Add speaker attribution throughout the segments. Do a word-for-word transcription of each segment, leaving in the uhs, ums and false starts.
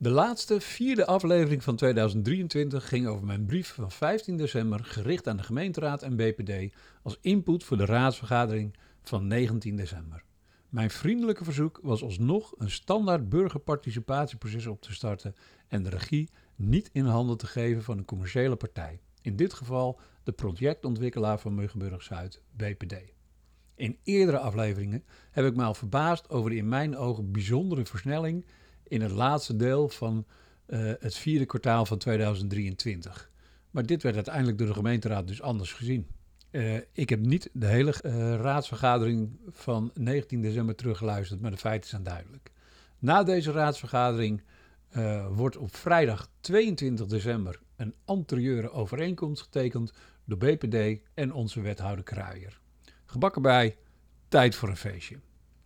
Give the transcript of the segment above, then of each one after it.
Speaker 1: De laatste, vierde aflevering van tweeduizend drieëntwintig ging over mijn brief van vijftien december gericht aan de gemeenteraad en B P D als input voor de raadsvergadering van negentien december. Mijn vriendelijke verzoek was alsnog een standaard burgerparticipatieproces op te starten en de regie niet in handen te geven van een commerciële partij. In dit geval de projectontwikkelaar van Muggenburg-Zuid, B P D. In eerdere afleveringen heb ik me al verbaasd over de in mijn ogen bijzondere versnelling in het laatste deel van uh, het vierde kwartaal van tweeduizend drieëntwintig. Maar dit werd uiteindelijk door de gemeenteraad dus anders gezien. Uh, ik heb niet de hele uh, raadsvergadering van negentien december teruggeluisterd, maar de feiten zijn duidelijk. Na deze raadsvergadering uh, wordt op vrijdag tweeëntwintig december een anterieure overeenkomst getekend door B P D en onze wethouder Kruijer. Gebak erbij, tijd voor een feestje.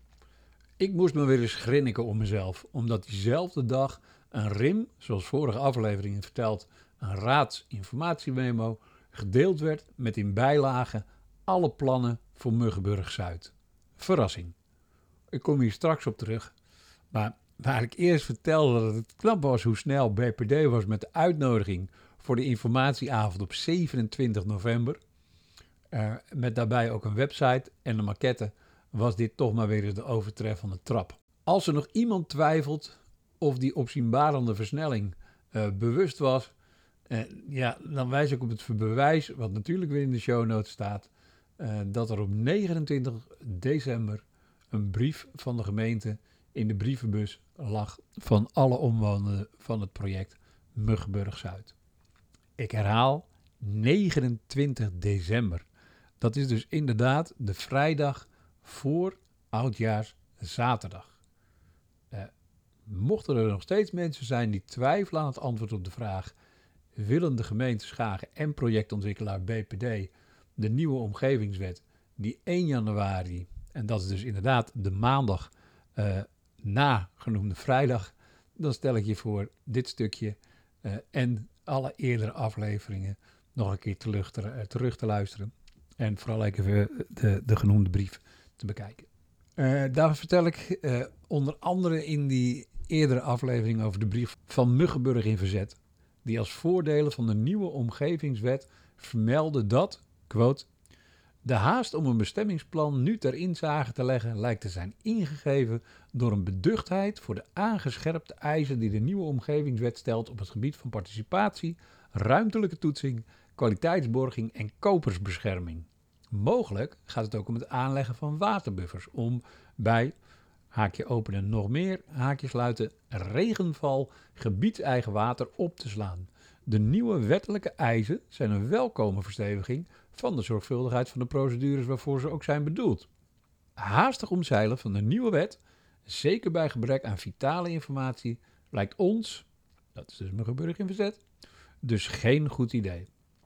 Speaker 1: Ik moest me weer eens grinniken om mezelf, omdat diezelfde dag een R I M, zoals vorige afleveringen verteld, een raadsinformatiememo, gedeeld werd met in bijlage alle plannen voor Muggenburg-Zuid. Verrassing. Ik kom hier straks op terug, maar waar ik eerst vertelde dat het knap was hoe snel B P D was met de uitnodiging voor de informatieavond op zevenentwintig november, uh, met daarbij ook een website en een maquette, was dit toch maar weer eens de overtreffende trap. Als er nog iemand twijfelt of die opzienbarende versnelling uh, bewust was, uh, ja, dan wijs ik op het bewijs, wat natuurlijk weer in de show notes staat, uh, dat er op negenentwintig december een brief van de gemeente in de brievenbus lag van alle omwonenden van het project Muggenburg-Zuid. Ik herhaal, negenentwintig december. Dat is dus inderdaad de vrijdag voor Oudjaarszaterdag. Uh, mochten er nog steeds mensen zijn die twijfelen aan het antwoord op de vraag: willen de gemeente Schagen en projectontwikkelaar B P D de nieuwe omgevingswet die één januari, en dat is dus inderdaad de maandag uh, na genoemde vrijdag, dan stel ik je voor dit stukje uh, en alle eerdere afleveringen nog een keer terug te, uh, terug te luisteren en vooral even de, de genoemde brief te bekijken. Uh, daar vertel ik uh, onder andere in die eerdere aflevering over de brief van Muggenburg in Verzet, die als voordelen van de nieuwe omgevingswet vermeldde dat, quote, de haast om een bestemmingsplan nu ter inzage te leggen lijkt te zijn ingegeven door een beduchtheid voor de aangescherpte eisen die de nieuwe omgevingswet stelt op het gebied van participatie, ruimtelijke toetsing, kwaliteitsborging en kopersbescherming. Mogelijk gaat het ook om het aanleggen van waterbuffers om bij, haakje openen nog meer, haakje sluiten, regenval gebiedseigen water op te slaan. De nieuwe wettelijke eisen zijn een welkome versteviging van de zorgvuldigheid van de procedures waarvoor ze ook zijn bedoeld. Haastig omzeilen van de nieuwe wet, zeker bij gebrek aan vitale informatie, lijkt ons, dat is dus Muggenburg in Verzet, dus geen goed idee.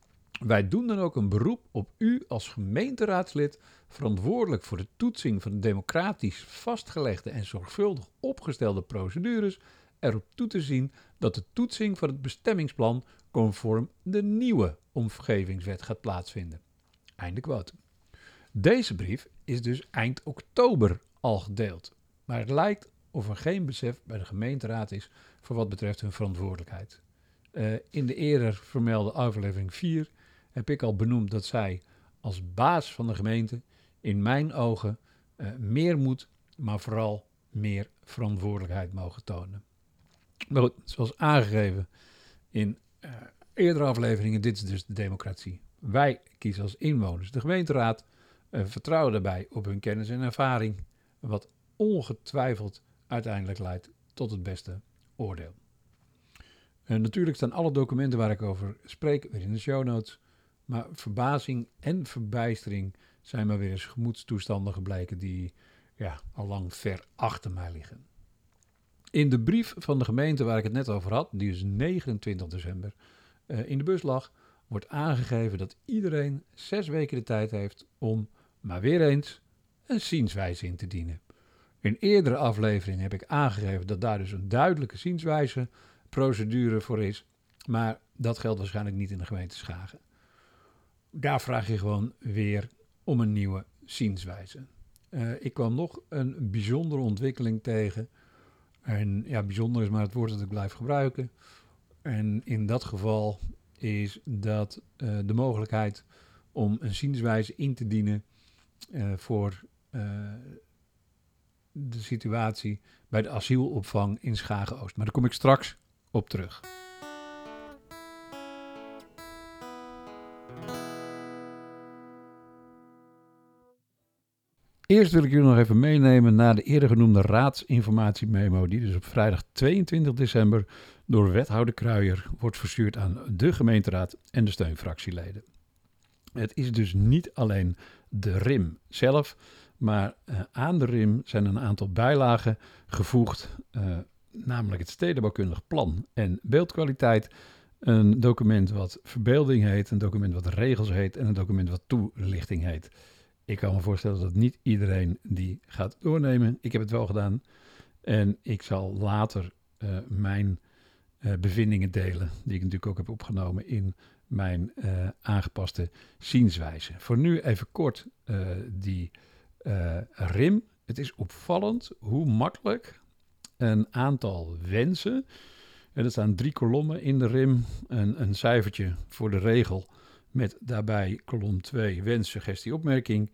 Speaker 1: Wij doen dan ook een beroep op u als gemeenteraadslid, verantwoordelijk voor de toetsing van de democratisch vastgelegde en zorgvuldig opgestelde procedures, erop toe te zien dat de toetsing van het bestemmingsplan conform de nieuwe omgevingswet gaat plaatsvinden. Einde quote. Deze brief is dus eind oktober al gedeeld, maar het lijkt of er geen besef bij de gemeenteraad is voor wat betreft hun verantwoordelijkheid. Uh, in de eerder vermelde aflevering vier heb ik al benoemd dat zij als baas van de gemeente in mijn ogen uh, meer moed, maar vooral meer verantwoordelijkheid mogen tonen. Maar goed, zoals aangegeven in uh, eerdere afleveringen, dit is dus de democratie. Wij kiezen als inwoners de gemeenteraad, uh, vertrouwen daarbij op hun kennis en ervaring, wat ongetwijfeld uiteindelijk leidt tot het beste oordeel. Uh, natuurlijk staan alle documenten waar ik over spreek weer in de show notes, maar verbazing en verbijstering zijn maar weer eens gemoedstoestanden gebleken die ja, al lang ver achter mij liggen. In de brief van de gemeente waar ik het net over had, die dus negenentwintig december uh, in de bus lag, wordt aangegeven dat iedereen zes weken de tijd heeft om, maar weer eens, een zienswijze in te dienen. In eerdere afleveringen heb ik aangegeven dat daar dus een duidelijke zienswijze procedure voor is, maar dat geldt waarschijnlijk niet in de gemeente Schagen. Daar vraag je gewoon weer om een nieuwe zienswijze. Uh, ik kwam nog een bijzondere ontwikkeling tegen. En ja, bijzonder is maar het woord dat ik blijf gebruiken. En in dat geval is dat uh, de mogelijkheid om een zienswijze in te dienen uh, voor uh, de situatie bij de asielopvang in Schagen-Oost. Maar daar kom ik straks op terug. Eerst wil ik jullie nog even meenemen naar de eerder genoemde raadsinformatiememo die dus op vrijdag tweeëntwintig december door wethouder Kruijer wordt verstuurd aan de gemeenteraad en de steunfractieleden. Het is dus niet alleen de R I M zelf, maar uh, aan de R I M zijn een aantal bijlagen gevoegd, uh, namelijk het stedenbouwkundig plan en beeldkwaliteit, een document wat verbeelding heet, een document wat regels heet en een document wat toelichting heet. Ik kan me voorstellen dat niet iedereen die gaat doornemen. Ik heb het wel gedaan en ik zal later uh, mijn uh, bevindingen delen, die ik natuurlijk ook heb opgenomen in mijn uh, aangepaste zienswijze. Voor nu even kort uh, die uh, R I M. Het is opvallend hoe makkelijk een aantal wensen, en er staan drie kolommen in de R I M, een, een cijfertje voor de regel met daarbij kolom twee wens, suggestie, opmerking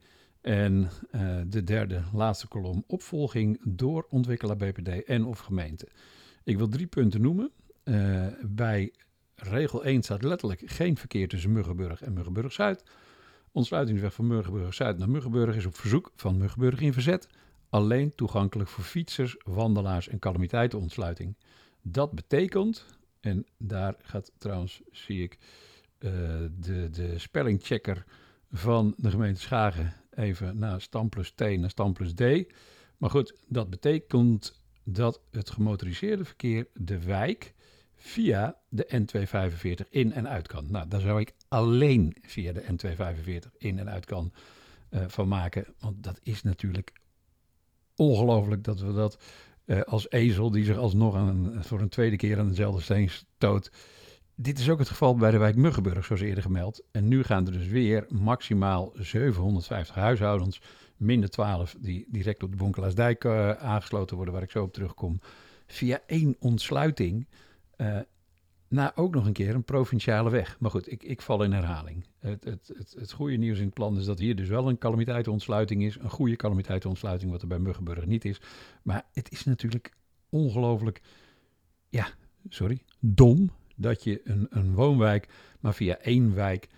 Speaker 1: en uh, de derde laatste kolom opvolging door ontwikkelaar B P D en of gemeente. Ik wil drie punten noemen. Uh, bij regel één staat letterlijk geen verkeer tussen Muggenburg en Muggenburg-Zuid. Ontsluitingsweg van Muggenburg-Zuid naar Muggenburg is op verzoek van Muggenburg in verzet alleen toegankelijk voor fietsers, wandelaars en calamiteitenontsluiting. Dat betekent, en daar gaat trouwens, zie ik, uh, de, de spellingchecker van de gemeente Schagen even naar stam plus T naar stam plus D. Maar goed, dat betekent dat het gemotoriseerde verkeer de wijk via de N tweehonderdvijfenveertig in en uit kan. Nou, daar zou ik alleen via de N tweehonderdvijfenveertig in en uit kan uh, van maken. Want dat is natuurlijk ongelooflijk dat we dat uh, als ezel die zich alsnog aan, voor een tweede keer aan dezelfde steen stoot. Dit is ook het geval bij de wijk Muggenburg, zoals eerder gemeld. En nu gaan er dus weer maximaal zevenhonderdvijftig huishoudens, minder twaalf die direct op de Bonkelaasdijk uh, aangesloten worden, waar ik zo op terugkom, via één ontsluiting uh, naar ook nog een keer een provinciale weg. Maar goed, ik, ik val in herhaling. Het, het, het, het goede nieuws in het plan is dat hier dus wel een calamiteitenontsluiting is. Een goede calamiteitenontsluiting, wat er bij Muggenburg niet is. Maar het is natuurlijk ongelooflijk, ja, sorry, dom dat je een, een woonwijk maar via één wijk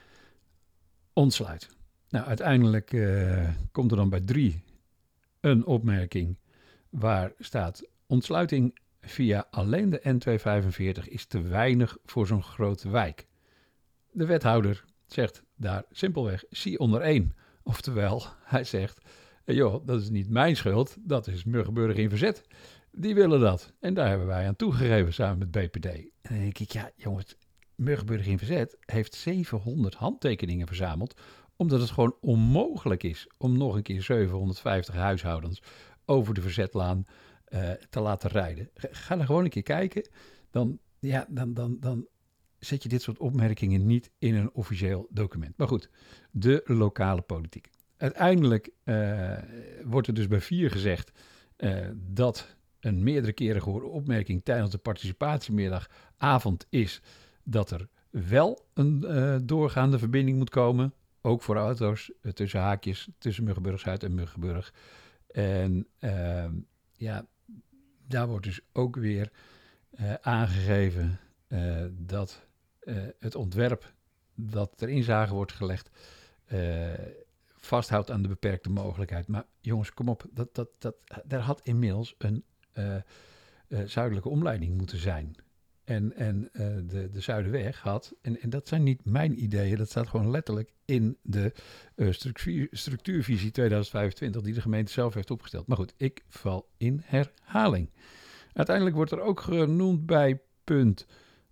Speaker 1: ontsluit. Nou, uiteindelijk uh, komt er dan bij drie een opmerking waar staat: ontsluiting via alleen de N tweehonderdvijfenveertig is te weinig voor zo'n grote wijk. De wethouder zegt daar simpelweg zie onder één. Oftewel, hij zegt, joh, dat is niet mijn schuld, dat is Muggenburg in verzet. Die willen dat. En daar hebben wij aan toegegeven samen met B P D. En dan denk ik, ja jongens, Muggenburg in verzet heeft zevenhonderd handtekeningen verzameld, omdat het gewoon onmogelijk is om nog een keer zevenhonderdvijftig huishoudens over de Verzetlaan uh, te laten rijden. Ga er gewoon een keer kijken, dan, ja, dan, dan, dan zet je dit soort opmerkingen niet in een officieel document. Maar goed, de lokale politiek. Uiteindelijk uh, wordt er dus bij vier gezegd uh, dat een meerdere keren gehoorde opmerking tijdens de participatiemiddagavond is dat er wel een uh, doorgaande verbinding moet komen, ook voor auto's, uh, tussen haakjes, tussen Muggenburg-Zuid en Muggenburg. En uh, ja, daar wordt dus ook weer uh, aangegeven uh, dat uh, het ontwerp dat ter inzage wordt gelegd uh, vasthoudt aan de beperkte mogelijkheid. Maar jongens, kom op, dat, dat, dat, daar had inmiddels een uh, uh, zuidelijke omleiding moeten zijn. En, en uh, de, de Zuiderweg had, en, en dat zijn niet mijn ideeën, dat staat gewoon letterlijk in de uh, structuur, structuurvisie tweeduizend vijfentwintig die de gemeente zelf heeft opgesteld. Maar goed, ik val in herhaling. Uiteindelijk wordt er ook genoemd bij punt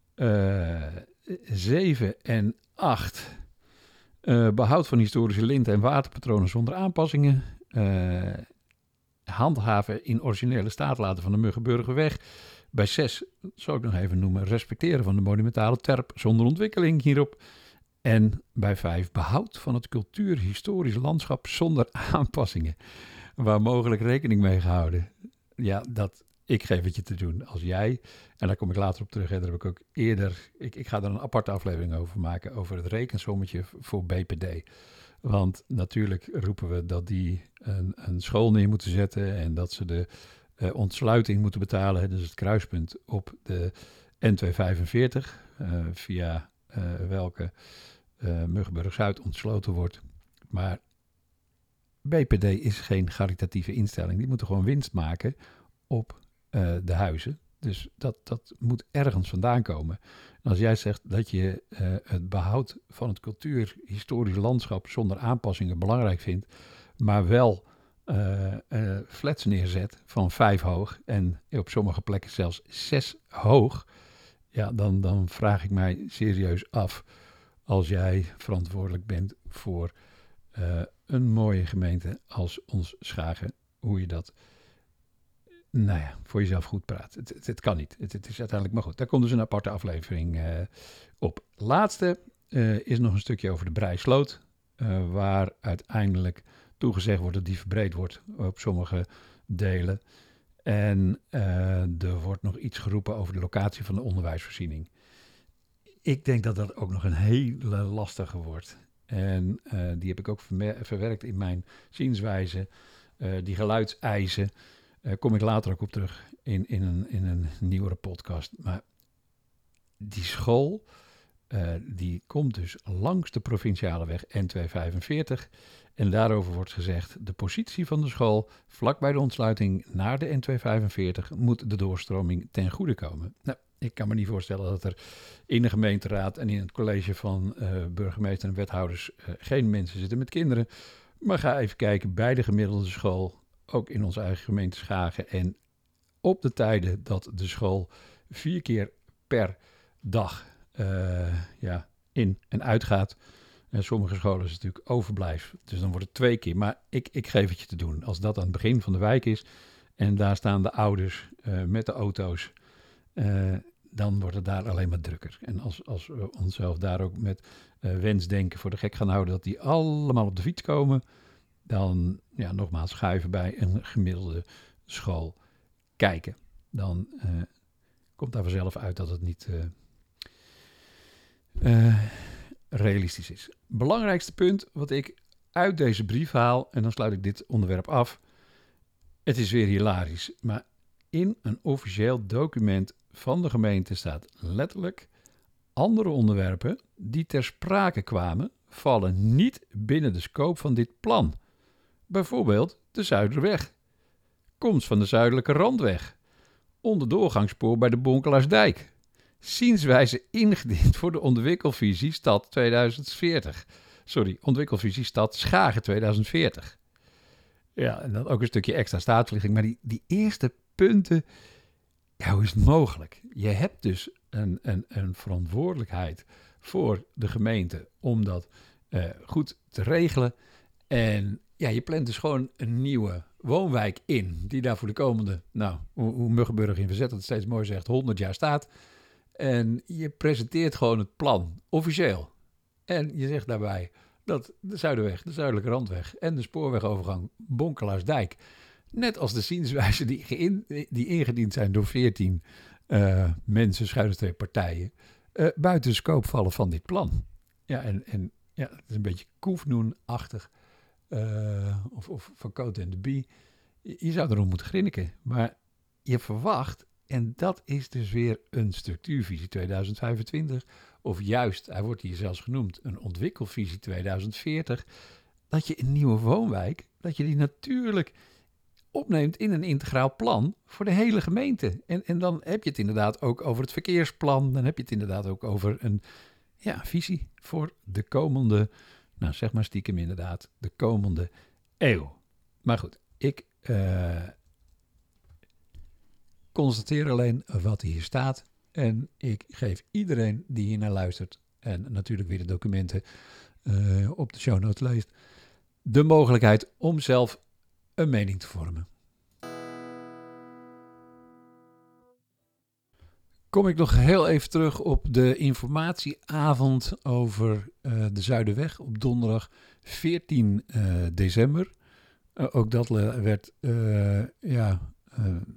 Speaker 1: uh, zeven en acht... Uh, behoud van historische linten en waterpatronen zonder aanpassingen. Uh, handhaven in originele staat laten van de Muggenburgerweg. Bij zes, zal ik nog even noemen, respecteren van de monumentale terp zonder ontwikkeling hierop. En bij vijf, behoud van het cultuurhistorisch landschap zonder aanpassingen. Waar mogelijk rekening mee gehouden. Ja, dat ik geef het je te doen als jij, en daar kom ik later op terug, hè, daar heb ik ook eerder, ik, ik ga er een aparte aflevering over maken, over het rekensommetje voor B P D. Want natuurlijk roepen we dat die een, een school neer moeten zetten en dat ze de uh, ontsluiting moeten betalen, hè, dus het kruispunt op de N tweehonderdvijfenveertig, uh, via uh, welke uh, Muggenburg-Zuid ontsloten wordt. Maar B P D is geen caritatieve instelling. Die moeten gewoon winst maken op uh, de huizen. Dus dat, dat moet ergens vandaan komen. En als jij zegt dat je uh, het behoud van het cultuurhistorisch landschap zonder aanpassingen belangrijk vindt, maar wel uh, uh, flats neerzet van vijf hoog en op sommige plekken zelfs zes hoog, ja, dan, dan vraag ik mij serieus af, als jij verantwoordelijk bent voor uh, een mooie gemeente als ons Schagen, hoe je dat, nou ja, voor jezelf goed praat. Het, het, het kan niet. Het, het is uiteindelijk maar goed. Daar komt dus een aparte aflevering uh, op. Laatste uh, is nog een stukje over de Breisloot, uh, waar uiteindelijk toegezegd wordt dat die verbreed wordt op sommige delen. En uh, er wordt nog iets geroepen over de locatie van de onderwijsvoorziening. Ik denk dat dat ook nog een hele lastige wordt. En uh, die heb ik ook vermer- verwerkt in mijn zienswijze. Uh, die geluidseisen, uh, kom ik later ook op terug in, in, een, in een nieuwere podcast. Maar die school, uh, die komt dus langs de provinciale weg N tweehonderdvijfenveertig. En daarover wordt gezegd, de positie van de school vlakbij de ontsluiting naar de N tweehonderdvijfenveertig moet de doorstroming ten goede komen. Nou, ik kan me niet voorstellen dat er in de gemeenteraad en in het college van uh, burgemeester en wethouders uh, geen mensen zitten met kinderen. Maar ga even kijken bij de gemiddelde school, ook in onze eigen gemeente Schagen. En op de tijden dat de school vier keer per dag uh, ja, in en uitgaat. En sommige scholen is het natuurlijk overblijf, dus dan wordt het twee keer. Maar ik, ik geef het je te doen. Als dat aan het begin van de wijk is en daar staan de ouders uh, met de auto's, uh, dan wordt het daar alleen maar drukker. En als, als we onszelf daar ook met uh, wensdenken voor de gek gaan houden dat die allemaal op de fiets komen, dan, ja, nogmaals, schuiven bij een gemiddelde school kijken. Dan uh, komt daar vanzelf uit dat het niet uh, uh, realistisch is. Belangrijkste punt wat ik uit deze brief haal, en dan sluit ik dit onderwerp af. Het is weer hilarisch, maar in een officieel document van de gemeente staat letterlijk: andere onderwerpen die ter sprake kwamen, vallen niet binnen de scope van dit plan. Bijvoorbeeld de Zuiderweg, komst van de Zuidelijke Randweg, onderdoorgangspoor bij de Bonkelaarsdijk, zienswijze ingediend voor de ontwikkelvisie Stad tweeduizend veertig. Sorry, ontwikkelvisie Stad Schagen tweeduizend veertig. Ja, en dan ook een stukje extra staatsverlichting. Maar die, die eerste punten, ja, hoe is het mogelijk? Je hebt dus een, een, een verantwoordelijkheid voor de gemeente om dat uh, goed te regelen. En ja, je plant dus gewoon een nieuwe woonwijk in, die daar voor de komende, nou, hoe, hoe Muggenburg in Verzet het steeds mooi zegt, honderd jaar staat. En je presenteert gewoon het plan, officieel. En je zegt daarbij dat de Zuiderweg, de Zuidelijke Randweg en de spoorwegovergang Bonkelaarsdijk, net als de zienswijzen die, geïn, die ingediend zijn door veertien uh, mensen, schuine partijen, uh, buiten de scope vallen van dit plan. Ja, en, en ja, het is een beetje Koefnoen-achtig, uh, of, of van Cote en de Bie. Je, je zou erom moeten grinniken, maar je verwacht, en dat is dus weer een structuurvisie tweeduizend vijfentwintig, of juist, hij wordt hier zelfs genoemd, een ontwikkelvisie tweeduizend veertig, dat je een nieuwe woonwijk, dat je die natuurlijk opneemt in een integraal plan voor de hele gemeente. En, en dan heb je het inderdaad ook over het verkeersplan, dan heb je het inderdaad ook over een ja, visie voor de komende, nou zeg maar stiekem inderdaad, de komende eeuw. Maar goed, ik uh, constateer alleen wat hier staat. En ik geef iedereen die hier naar luistert, en natuurlijk weer de documenten uh, op de show notes leest, de mogelijkheid om zelf een mening te vormen. Kom ik nog heel even terug op de informatieavond over uh, de Zuiderweg op donderdag veertien uh, december. Uh, ook dat werd uh, ja, uh,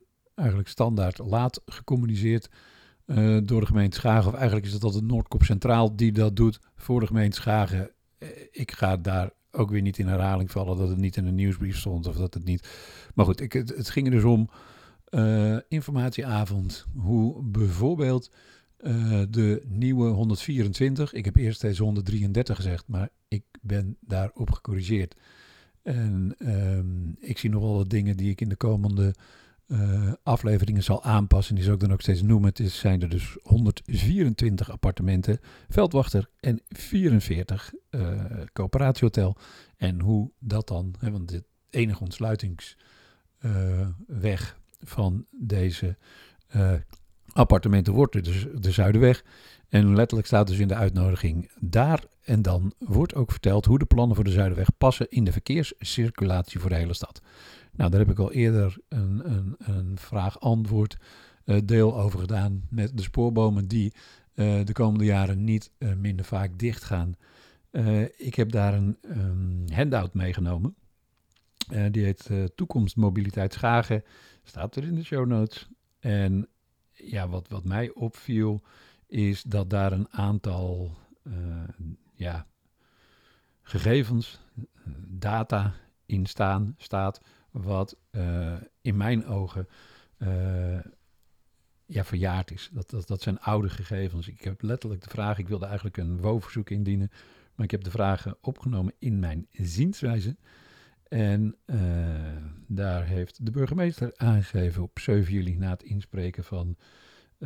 Speaker 1: eigenlijk standaard laat gecommuniceerd uh, door de gemeente Schagen. Of eigenlijk is het altijd Noordkop Centraal die dat doet voor de gemeente Schagen. Uh, ik ga daar ook weer niet in herhaling vallen dat het niet in een nieuwsbrief stond of dat het niet... Maar goed, ik, het, het ging er dus om uh, informatieavond. Hoe bijvoorbeeld uh, de nieuwe honderdvierentwintig... Ik heb eerst deze honderddrieëndertig gezegd, maar ik ben daarop gecorrigeerd. En um, ik zie nog wel wat dingen die ik in de komende uh, afleveringen zal aanpassen. Die zal ik dan ook steeds noemen. Het is, zijn er dus honderdvierentwintig appartementen, veldwachter en vierenveertig uh, coöperatiehotel. En hoe dat dan, hè, want de enige ontsluitingsweg uh, van deze uh, appartementen wordt dus de Zuiderweg. En letterlijk staat dus in de uitnodiging daar en dan wordt ook verteld hoe de plannen voor de Zuiderweg passen in de verkeerscirculatie voor de hele stad. Nou, daar heb ik al eerder een, een, een vraag-antwoord uh, deel over gedaan met de spoorbomen die uh, de komende jaren niet uh, minder vaak dicht gaan. Uh, ik heb daar een um, handout meegenomen. Uh, die heet uh, Toekomst Mobiliteit Schagen. Staat er in de show notes. En ja, wat, wat mij opviel is dat daar een aantal uh, ja, gegevens, data in staan, staat, wat uh, in mijn ogen uh, ja, verjaard is. Dat, dat, dat zijn oude gegevens. Ik heb letterlijk de vraag, ik wilde eigenlijk een W O-verzoek indienen, maar ik heb de vragen opgenomen in mijn zienswijze. En uh, daar heeft de burgemeester aangegeven op zeven juli na het inspreken van uh,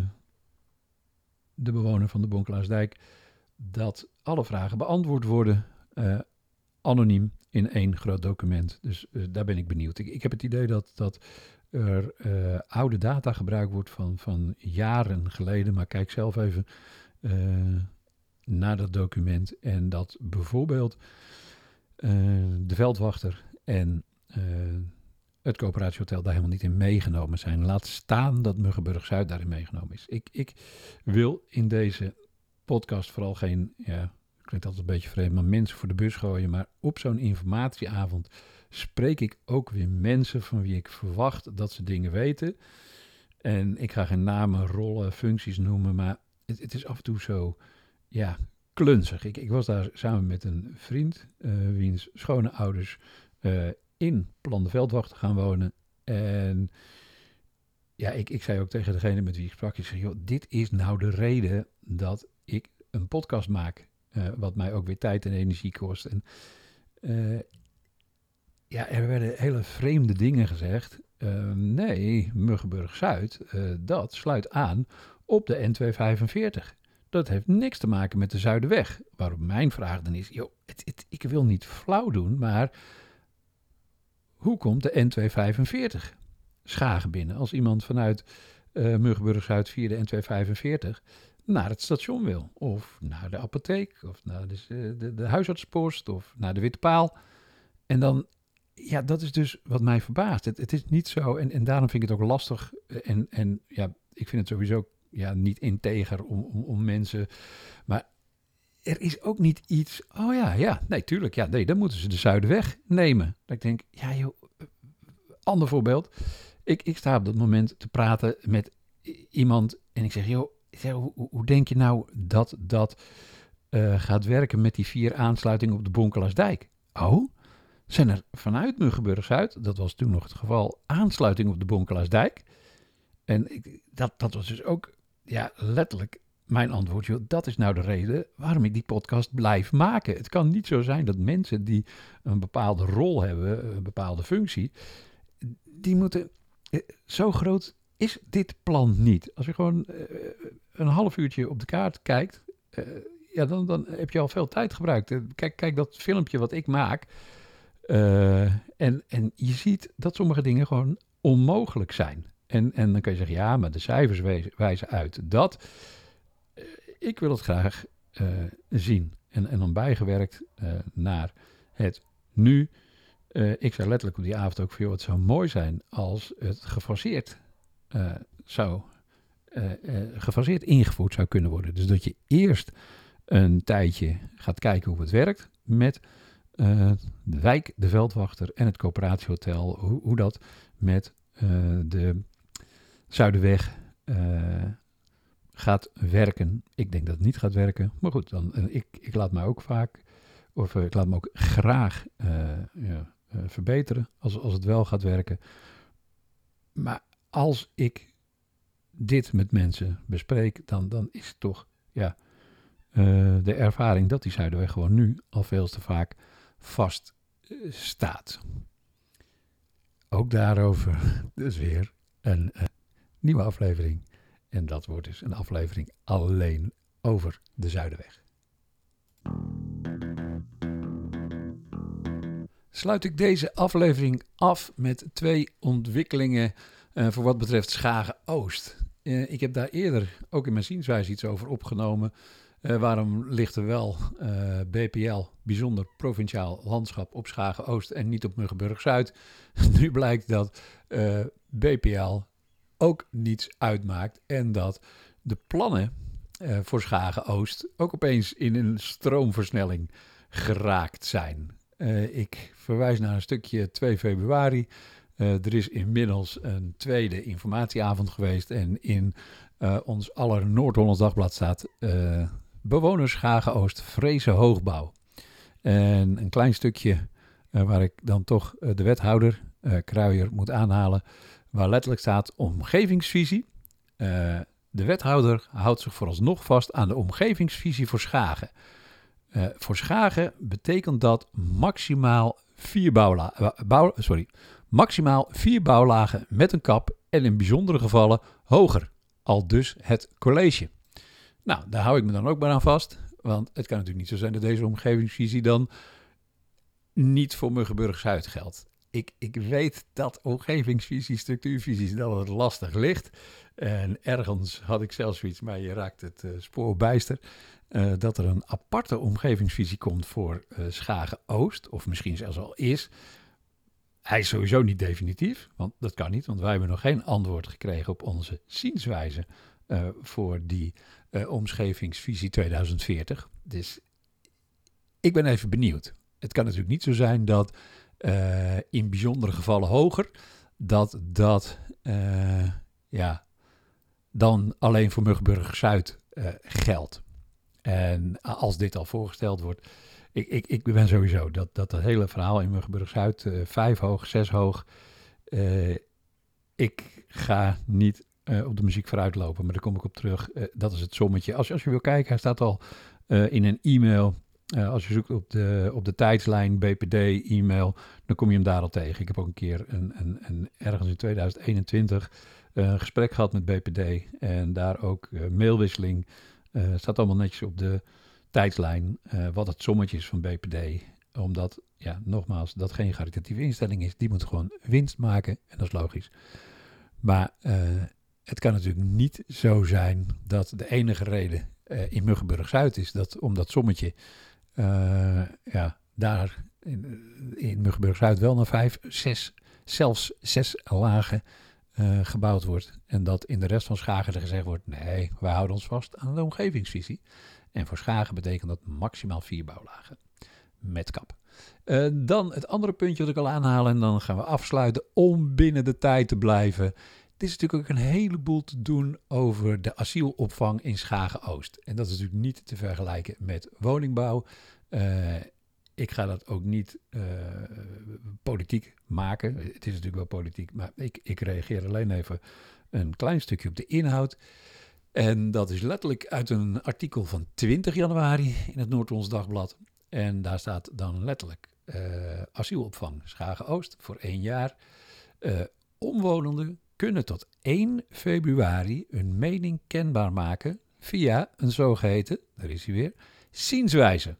Speaker 1: de bewoner van de Bonkelaarsdijk, dat alle vragen beantwoord worden, uh, anoniem in één groot document. Dus uh, daar ben ik benieuwd. Ik, ik heb het idee dat, dat er uh, oude data gebruikt wordt van, van jaren geleden, maar kijk zelf even uh, naar dat document en dat bijvoorbeeld uh, de veldwachter en uh, het coöperatiehotel daar helemaal niet in meegenomen zijn. Laat staan dat Muggenburg Zuid daarin meegenomen is. Ik, ik wil in deze podcast vooral geen, ja, klinkt altijd een beetje vreemd, maar mensen voor de bus gooien. Maar op zo'n informatieavond spreek ik ook weer mensen van wie ik verwacht dat ze dingen weten. En ik ga geen namen, rollen, functies noemen, maar het, het is af en toe zo, ja, klunzig. Ik, ik was daar samen met een vriend, uh, wiens schone ouders uh, in Plan de Veldwachter gaan wonen. En ja, ik, ik zei ook tegen degene met wie ik sprak, ik zei, joh, dit is nou de reden dat ik een podcast maak, uh, wat mij ook weer tijd en energie kost. En uh, ja, er werden hele vreemde dingen gezegd. Uh, nee, Muggenburg Zuid, uh, dat sluit aan op de N tweehonderdvijfenveertig. Dat heeft niks te maken met de Zuiderweg. Waarop mijn vraag dan is, joh, het, het, ik wil niet flauw doen, maar hoe komt de N tweehonderdvijfenveertig Schagen binnen als iemand vanuit uh, Muggenburg Zuid via de N tweehonderdvijfenveertig naar het station wil? Of naar de apotheek, of naar de, de, de huisartspost, of naar de Witte Paal. En dan, ja, dat is dus wat mij verbaast. Het, het is niet zo, en, en daarom vind ik het ook lastig. En, en ja, ik vind het sowieso ja, niet integer om, om, om mensen, maar er is ook niet iets, oh ja, ja, nee, tuurlijk, ja, nee, dan moeten ze de Zuiderweg nemen. Dat ik denk, ja joh, ander voorbeeld. Ik, ik sta op dat moment te praten met iemand en ik zeg, joh, hoe, hoe denk je nou dat dat uh, gaat werken met die vier aansluitingen op de Bonkelaarsdijk? Oh, zijn er vanuit Muggenburg Zuid, dat was toen nog het geval, aansluitingen op de Bonkelaarsdijk? En ik, dat, dat was dus ook, ja, letterlijk mijn antwoord, joh, dat is nou de reden waarom ik die podcast blijf maken. Het kan niet zo zijn dat mensen die een bepaalde rol hebben, een bepaalde functie, die moeten, zo groot is dit plan niet. Als je gewoon uh, een half uurtje op de kaart kijkt, uh, ja, dan, dan heb je al veel tijd gebruikt. Kijk, kijk dat filmpje wat ik maak. Uh, en, en je ziet dat sommige dingen gewoon onmogelijk zijn. En, en dan kan je zeggen, ja, maar de cijfers wijzen, wijzen uit dat. Uh, ik wil het graag uh, zien. En, en dan bijgewerkt uh, naar het nu. Uh, ik zei letterlijk op die avond ook van, joh, het zou mooi zijn als het gefaseerd uh, zou, uh, uh, gefaseerd ingevoerd zou kunnen worden. Dus dat je eerst een tijdje gaat kijken hoe het werkt met uh, de wijk, de veldwachter en het coöperatiehotel. Hoe, hoe dat met uh, de Zuiderweg uh, gaat werken. Ik denk dat het niet gaat werken. Maar goed, dan, uh, ik, ik laat me ook vaak, of uh, ik laat me ook graag uh, ja, uh, verbeteren als, als het wel gaat werken. Maar als ik dit met mensen bespreek, dan, dan is het toch ja, uh, de ervaring dat die Zuiderweg gewoon nu al veel te vaak vast uh, staat. Ook daarover dus weer een uh, nieuwe aflevering. En dat wordt dus een aflevering alleen over de Zuiderweg. Sluit ik deze aflevering af met twee ontwikkelingen uh, voor wat betreft Schagen-Oost. Uh, ik heb daar eerder ook in mijn zienswijze iets over opgenomen. Uh, waarom ligt er wel uh, B P L, bijzonder provinciaal landschap, op Schagen-Oost en niet op Muggenburg-Zuid? Nu blijkt dat uh, B P L ook niets uitmaakt en dat de plannen uh, voor Schagen-Oost ook opeens in een stroomversnelling geraakt zijn. Uh, ik verwijs naar een stukje twee februari. Uh, er is inmiddels een tweede informatieavond geweest en in uh, ons aller Noord-Hollands Dagblad staat uh, bewoners Schagen-Oost vrezen hoogbouw. En een klein stukje uh, waar ik dan toch uh, de wethouder uh, Kruijer moet aanhalen, waar letterlijk staat omgevingsvisie. Uh, de wethouder houdt zich vooralsnog vast aan de omgevingsvisie voor Schagen. Uh, voor Schagen betekent dat maximaal vier, bouwla- bouw, sorry, maximaal vier bouwlagen met een kap en in bijzondere gevallen hoger. Al dus het college. Nou, daar hou ik me dan ook maar aan vast. Want het kan natuurlijk niet zo zijn dat deze omgevingsvisie dan niet voor Muggenburg-Zuid geldt. Ik, ik weet dat omgevingsvisie, structuurvisies, dat het lastig ligt. En ergens had ik zelfs zoiets, maar je raakt het uh, spoor bijster. Uh, dat er een aparte omgevingsvisie komt voor uh, Schagen-Oost, of misschien zelfs al is. Hij is sowieso niet definitief, want dat kan niet, want wij hebben nog geen antwoord gekregen op onze zienswijze uh, voor die uh, omgevingsvisie tweeduizend veertig. Dus ik ben even benieuwd. Het kan natuurlijk niet zo zijn dat uh, in bijzondere gevallen hoger, dat dat uh, ja, dan alleen voor Muggenburg-Zuid uh, geldt. En als dit al voorgesteld wordt, ik, ik, ik ben sowieso dat dat, dat hele verhaal in Muggenburg-Zuid, uh, vijf hoog, zes hoog, uh, ik ga niet uh, op de muziek vooruit lopen, maar daar kom ik op terug. Uh, dat is het sommetje. Als je, als je wil kijken, hij staat al uh, in een e-mail. Uh, als je zoekt op de, op de tijdslijn B P D e-mail, dan kom je hem daar al tegen. Ik heb ook een keer een, een, een, ergens in tweeduizend eenentwintig uh, een gesprek gehad met B P D en daar ook uh, mailwisseling. Het uh, staat allemaal netjes op de tijdslijn uh, wat het sommetje is van B P D. Omdat, ja, nogmaals, dat geen caritatieve instelling is. Die moet gewoon winst maken en dat is logisch. Maar uh, het kan natuurlijk niet zo zijn dat de enige reden uh, in Muggenburg-Zuid is dat om dat sommetje uh, ja, daar in, in Muggenburg-Zuid wel naar vijf, zes, zelfs zes lagen Uh, gebouwd wordt. En dat in de rest van Schagen er gezegd wordt, nee, wij houden ons vast aan de omgevingsvisie. En voor Schagen betekent dat maximaal vier bouwlagen. Met kap. Uh, dan het andere puntje dat ik al aanhaal en dan gaan we afsluiten om binnen de tijd te blijven. Het is natuurlijk ook een heleboel te doen over de asielopvang in Schagen-Oost. En dat is natuurlijk niet te vergelijken met woningbouw. Uh, Ik ga dat ook niet uh, politiek maken. Het is natuurlijk wel politiek, maar ik, ik reageer alleen even een klein stukje op de inhoud. En dat is letterlijk uit een artikel van twintig januari in het Noord-Hollands Dagblad. En daar staat dan letterlijk uh, asielopvang Schagen-Oost voor één jaar. Uh, omwonenden kunnen tot één februari hun mening kenbaar maken via een zogeheten, daar is hij weer, zienswijze.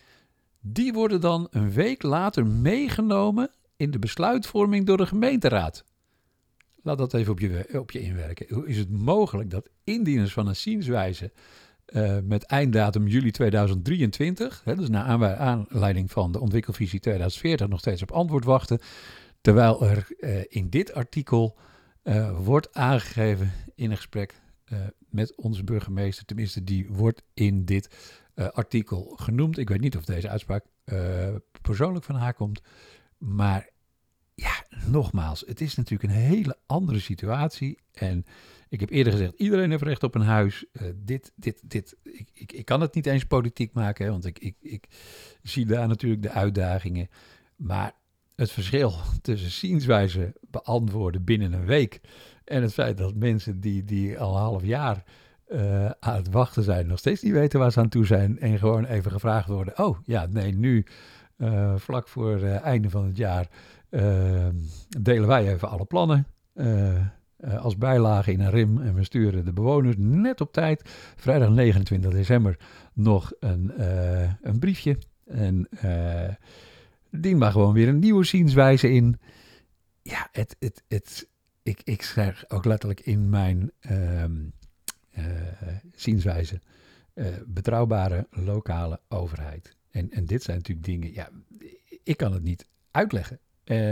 Speaker 1: Die worden dan een week later meegenomen in de besluitvorming door de gemeenteraad. Laat dat even op je, op je inwerken. Hoe is het mogelijk dat indieners van een zienswijze uh, met einddatum juli tweeduizend drieëntwintig, hè, dus naar aanleiding van de ontwikkelvisie tweeduizend veertig, nog steeds op antwoord wachten, terwijl er uh, in dit artikel uh, wordt aangegeven in een gesprek uh, met onze burgemeester, tenminste die wordt in dit Uh, artikel genoemd. Ik weet niet of deze uitspraak uh, persoonlijk van haar komt. Maar ja, nogmaals, het is natuurlijk een hele andere situatie. En ik heb eerder gezegd, iedereen heeft recht op een huis. Uh, dit, dit, dit, ik, ik, ik kan het niet eens politiek maken, hè, want ik, ik, ik zie daar natuurlijk de uitdagingen. Maar het verschil tussen zienswijze beantwoorden binnen een week en het feit dat mensen die, die al een half jaar uh, aan het wachten zijn, nog steeds niet weten waar ze aan toe zijn en gewoon even gevraagd worden, oh ja, nee, nu uh, vlak voor het uh, einde van het jaar uh, delen wij even alle plannen uh, uh, als bijlage in een rim en we sturen de bewoners net op tijd, vrijdag negenentwintig december, nog een, uh, een briefje en uh, dien maar gewoon weer een nieuwe zienswijze in. Ja, het, het, het, ik, ik schrijf ook letterlijk in mijn uh, uh, zienswijze uh, betrouwbare lokale overheid. En, en dit zijn natuurlijk dingen, ja, ik kan het niet uitleggen.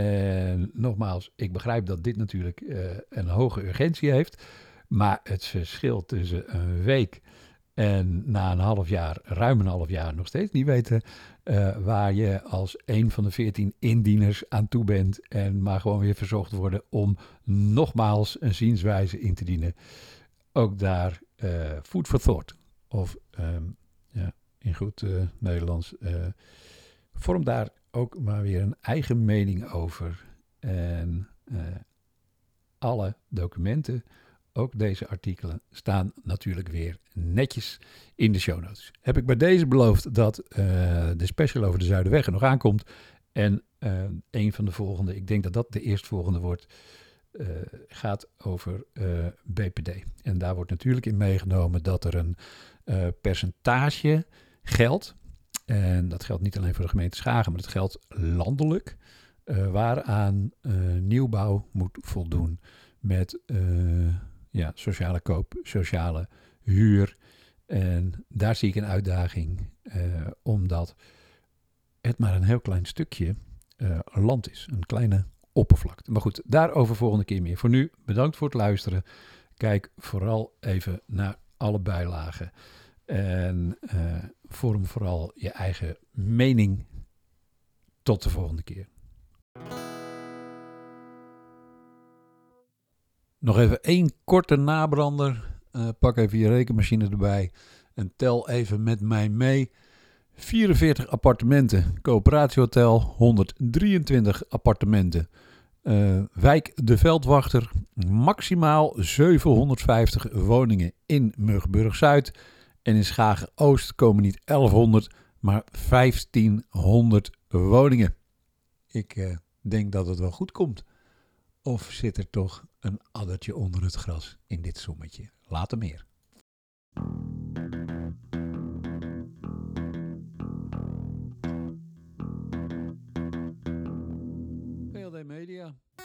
Speaker 1: En nogmaals, ik begrijp dat dit natuurlijk uh, een hoge urgentie heeft. Maar het verschil tussen een week en na een half jaar, ruim een half jaar, nog steeds niet weten uh, waar je als een van de veertien indieners aan toe bent. En maar gewoon weer verzocht worden om nogmaals een zienswijze in te dienen. Ook daar uh, food for thought. Of um, ja, in goed uh, Nederlands, uh, vorm daar ook maar weer een eigen mening over. En uh, alle documenten, ook deze artikelen, staan natuurlijk weer netjes in de show notes. Heb ik bij deze beloofd dat uh, de special over de Zuiderweg er nog aankomt. En uh, een van de volgende, ik denk dat dat de eerstvolgende wordt, uh, gaat over uh, B P D. En daar wordt natuurlijk in meegenomen dat er een uh, percentage geldt. En dat geldt niet alleen voor de gemeente Schagen, maar dat geldt landelijk. Uh, waaraan uh, nieuwbouw moet voldoen met uh, ja, sociale koop, sociale huur. En daar zie ik een uitdaging, uh, omdat het maar een heel klein stukje uh, land is. Een kleine oppervlakte. Maar goed, daarover volgende keer meer. Voor nu, bedankt voor het luisteren. Kijk vooral even naar alle bijlagen. En uh, vorm vooral je eigen mening. Tot de volgende keer. Nog even één korte nabrander. Uh, pak even je rekenmachine erbij en tel even met mij mee. vierenveertig appartementen, coöperatiehotel, honderddrieëntwintig appartementen. Uh, wijk De Veldwachter, maximaal zevenhonderdvijftig woningen in Muggenburg-Zuid. En in Schagen-Oost komen niet elfhonderd, maar vijftienhonderd woningen. Ik uh, denk dat het wel goed komt. Of zit er toch een addertje onder het gras in dit sommetje? Later meer. P L D Media.